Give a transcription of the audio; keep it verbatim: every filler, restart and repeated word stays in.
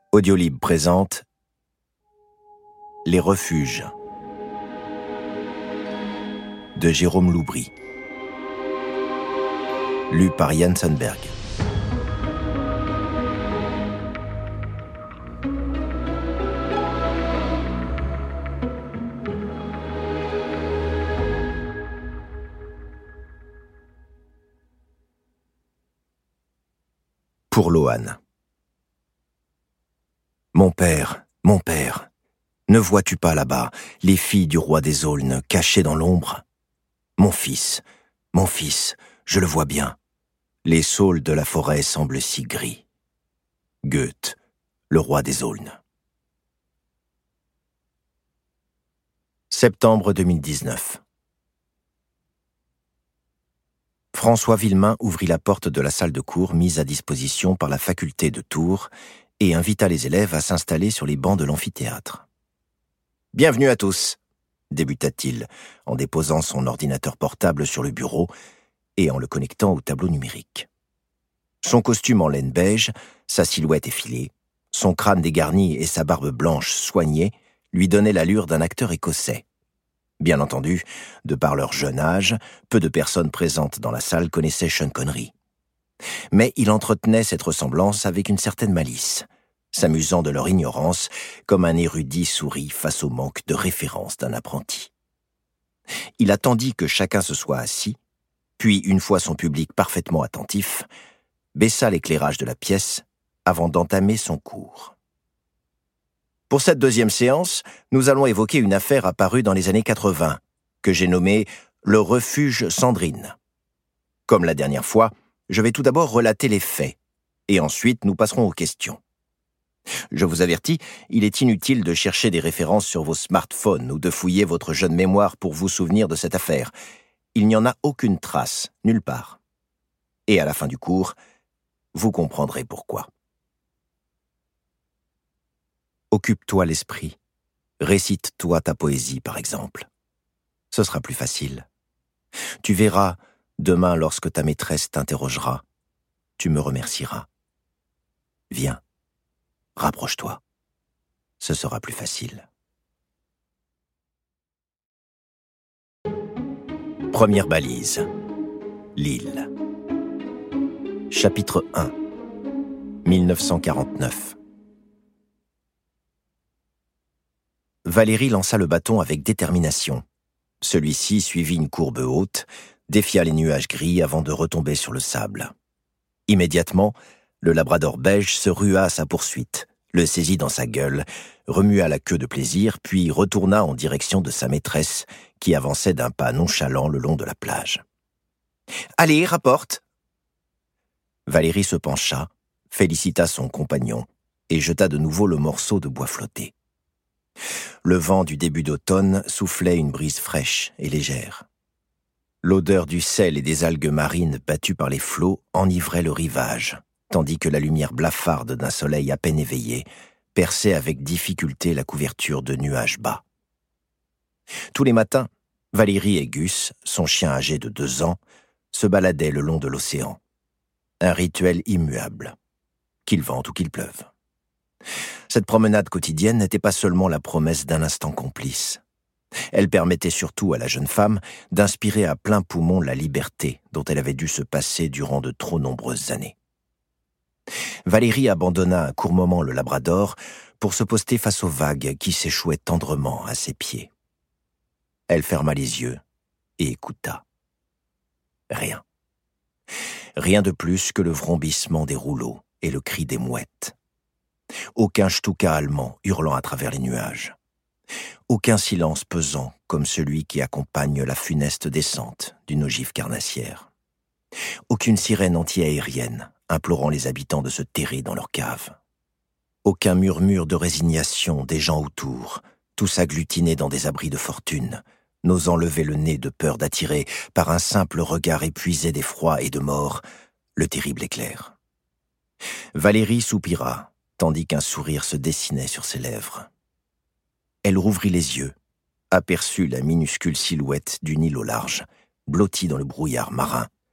Audiolib présente Les refuges de Jérôme Loubry, lu par Yann Sandberg. Pour Lohan. Mon père, mon père, ne vois-tu pas là-bas les filles du roi des aulnes cachées dans l'ombre? Mon fils, mon fils, je le vois bien. Les saules de la forêt semblent si gris. Goethe, le roi des aulnes. Septembre deux mille dix-neuf. François Villemain ouvrit la porte de la salle de cours mise à disposition par la faculté de Tours et invita les élèves à s'installer sur les bancs de l'amphithéâtre. « Bienvenue à tous !» débuta-t-il en déposant son ordinateur portable sur le bureau et en le connectant au tableau numérique. Son costume en laine beige, sa silhouette effilée, son crâne dégarni et sa barbe blanche soignée lui donnaient l'allure d'un acteur écossais. Bien entendu, de par leur jeune âge, peu de personnes présentes dans la salle connaissaient Sean Connery. Mais il entretenait cette ressemblance avec une certaine malice, s'amusant de leur ignorance comme un érudit sourit face au manque de référence d'un apprenti. Il attendit que chacun se soit assis, puis, une fois son public parfaitement attentif, baissa l'éclairage de la pièce avant d'entamer son cours. Pour cette deuxième séance, nous allons évoquer une affaire apparue dans les années quatre-vingts, que j'ai nommée « Le refuge Sandrine ». Comme la dernière fois, je vais tout d'abord relater les faits, et ensuite nous passerons aux questions. Je vous avertis, il est inutile de chercher des références sur vos smartphones ou de fouiller votre jeune mémoire pour vous souvenir de cette affaire. Il n'y en a aucune trace, nulle part. Et à la fin du cours, vous comprendrez pourquoi. Occupe-toi l'esprit. Récite-toi ta poésie, par exemple. Ce sera plus facile. Tu verras, demain, lorsque ta maîtresse t'interrogera, tu me remercieras. Viens, rapproche-toi. Ce sera plus facile. Première balise. L'île. Chapitre un. mille neuf cent quarante-neuf. Valérie lança le bâton avec détermination. Celui-ci suivit une courbe haute, défia les nuages gris avant de retomber sur le sable. Immédiatement, le labrador beige se rua à sa poursuite, le saisit dans sa gueule, remua la queue de plaisir, puis retourna en direction de sa maîtresse, qui avançait d'un pas nonchalant le long de la plage. « Allez, rapporte !» Valérie se pencha, félicita son compagnon et jeta de nouveau le morceau de bois flotté. Le vent du début d'automne soufflait une brise fraîche et légère. L'odeur du sel et des algues marines battues par les flots enivrait le rivage, tandis que la lumière blafarde d'un soleil à peine éveillé perçait avec difficulté la couverture de nuages bas. Tous les matins, Valérie et Gus, son chien âgé de deux ans, se baladaient le long de l'océan. Un rituel immuable, qu'il vente ou qu'il pleuve. Cette promenade quotidienne n'était pas seulement la promesse d'un instant complice. Elle permettait surtout à la jeune femme d'inspirer à plein poumon la liberté dont elle avait dû se passer durant de trop nombreuses années. Valérie abandonna un court moment le labrador pour se poster face aux vagues qui s'échouaient tendrement à ses pieds. Elle ferma les yeux et écouta. Rien. Rien de plus que le vrombissement des rouleaux et le cri des mouettes. Aucun ch'touka allemand hurlant à travers les nuages. Aucun silence pesant comme celui qui accompagne la funeste descente d'une ogive carnassière. Aucune sirène anti-aérienne implorant les habitants de se terrer dans leurs caves. Aucun murmure de résignation des gens autour, tous agglutinés dans des abris de fortune, n'osant lever le nez de peur d'attirer, par un simple regard épuisé d'effroi et de mort, le terrible éclair. Valérie soupira, tandis qu'un sourire se dessinait sur ses lèvres. Elle rouvrit les yeux, aperçut la minuscule silhouette d'une île au large, blottie dans le brouillard marin,